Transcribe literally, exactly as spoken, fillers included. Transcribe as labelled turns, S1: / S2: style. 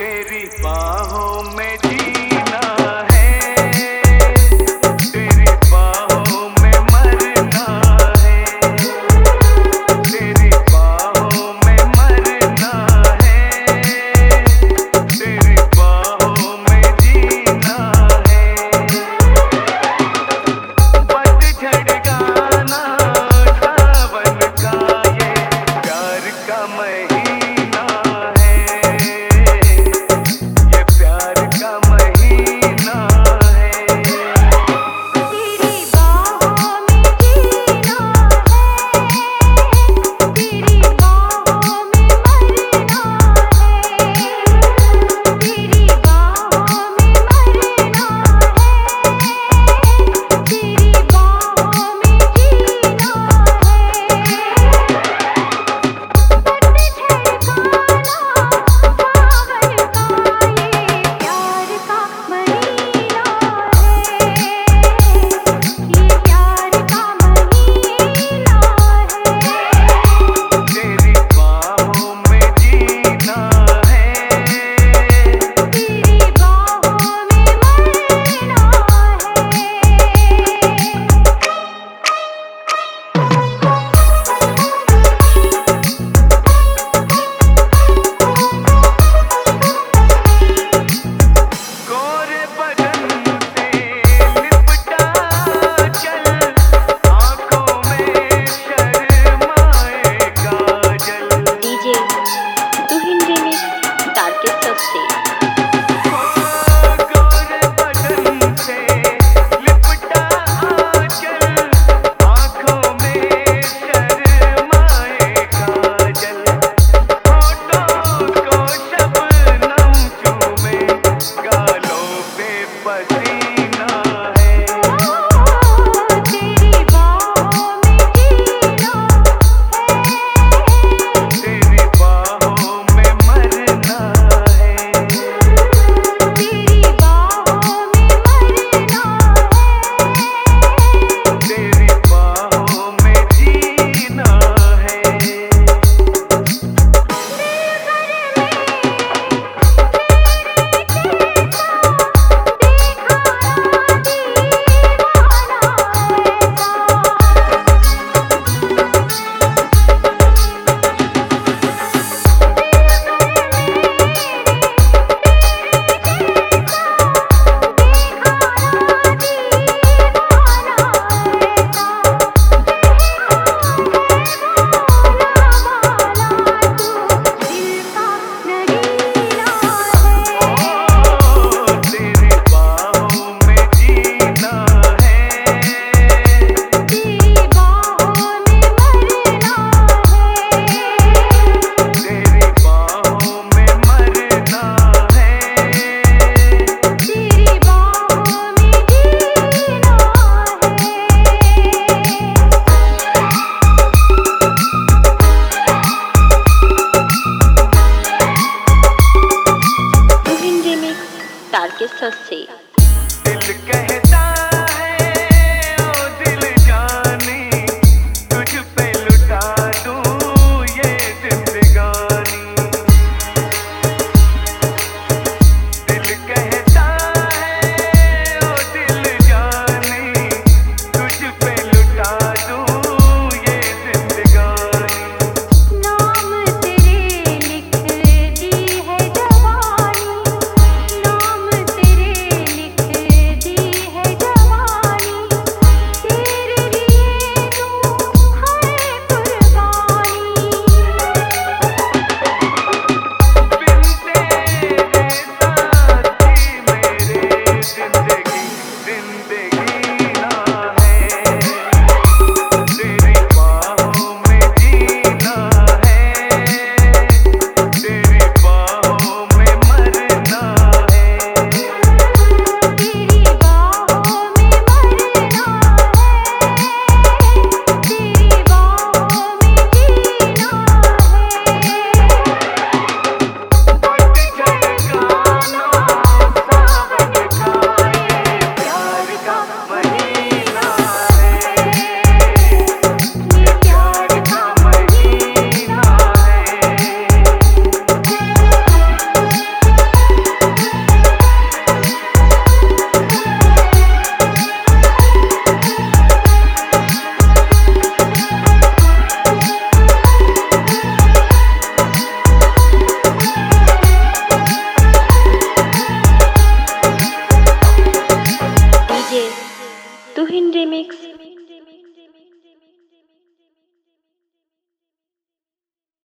S1: तेरी बाहों में जीना है, तेरी बाहों में मरना है, तेरी बाहों में मरना है, तेरी बाहों में जीना है। पतझड़ गाना सावन का ये प्यार का महीना है, ये प्यार का महीना है।
S2: तेरी बाहों में जीना है, तेरी बाहों में मरना है, तेरी बाहों में मरना है, तेरी बाहों में जीना से
S1: दिल कहता है ओ दिल जानी, तुझ पे लुटा दूं ये जिंदगानी। दिल कहता है ओ दिल जानी, तुझ पे लुटा दूं ये जिंदगानी।
S2: नाम तेरे लिख दी है जवानी, नाम तेरे लिख तुहिन रिमिक्स